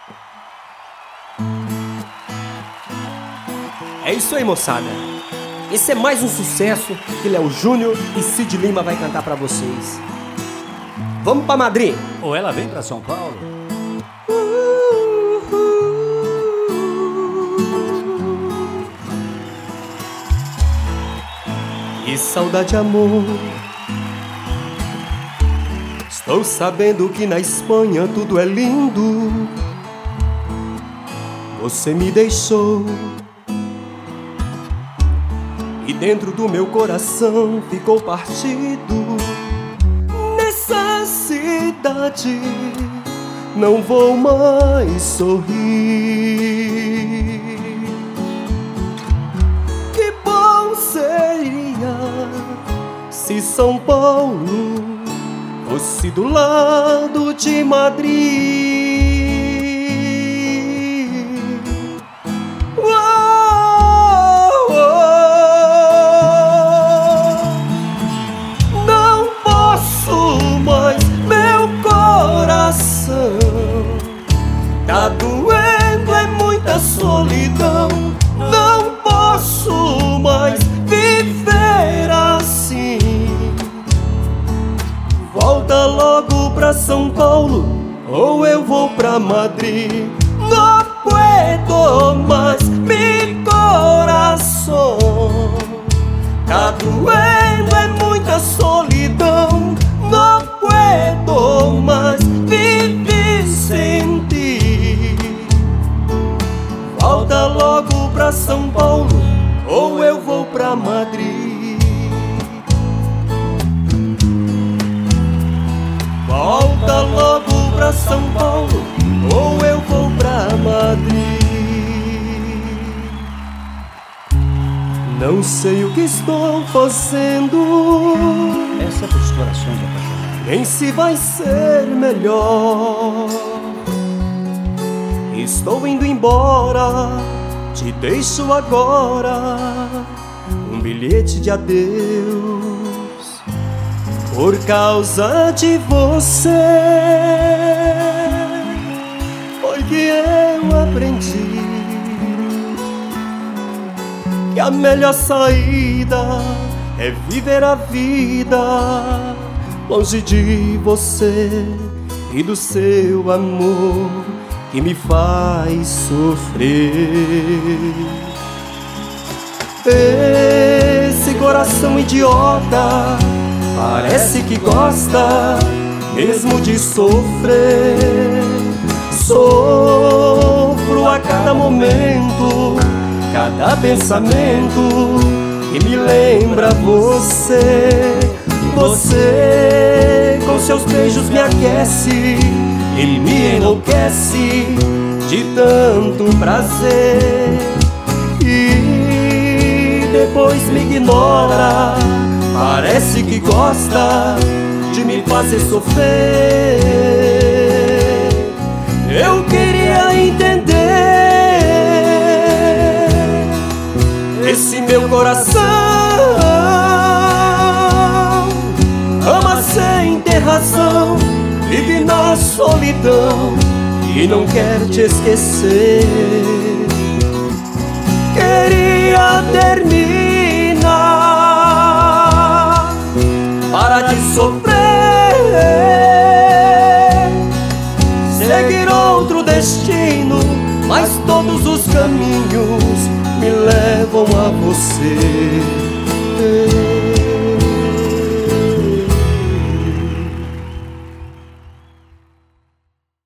É isso aí, moçada. Esse é mais um sucesso que Léo Júnior e Cid Lima vai cantar pra vocês. Vamos pra Madrid. Ou ela vem pra São Paulo? Que saudade, amor. Estou sabendo que na Espanha tudo é lindo. Você me deixou e dentro do meu coração ficou partido. Nessa cidade não vou mais sorrir. Que bom seria se São Paulo fosse do lado de Madrid. Não posso mais, meu coração tá doendo, é muita solidão. Não posso mais viver assim. Volta logo pra São Paulo ou eu vou pra Madrid. Não puedo mais, mi coração tá doendo, é muita solidão. Não puedo mais viver sem ti. Volta logo pra São Paulo ou eu vou pra Madrid. Volta logo pra São Paulo ou eu vou pra Madrid. Não sei o que estou fazendo, Essa é pros corações apaixonados. nem se vai ser melhor. Estou indo embora, te deixo agora um bilhete de adeus. Por causa de você foi que eu aprendi que a melhor saída é viver a vida longe de você e do seu amor que me faz sofrer. Esse coração idiota parece que gosta mesmo de sofrer. Sofro a cada momento, cada pensamento que me lembra você. Você com seus beijos me aquece e me enlouquece de tanto prazer. E depois me ignora, parece que gosta de me fazer sofrer. Eu queria entender esse meu coração ama sem ter razão, vive na solidão e não quer te esquecer. Queria terminar, para de sofrer, seguir outro destino, mas todos os caminhos me levam a você.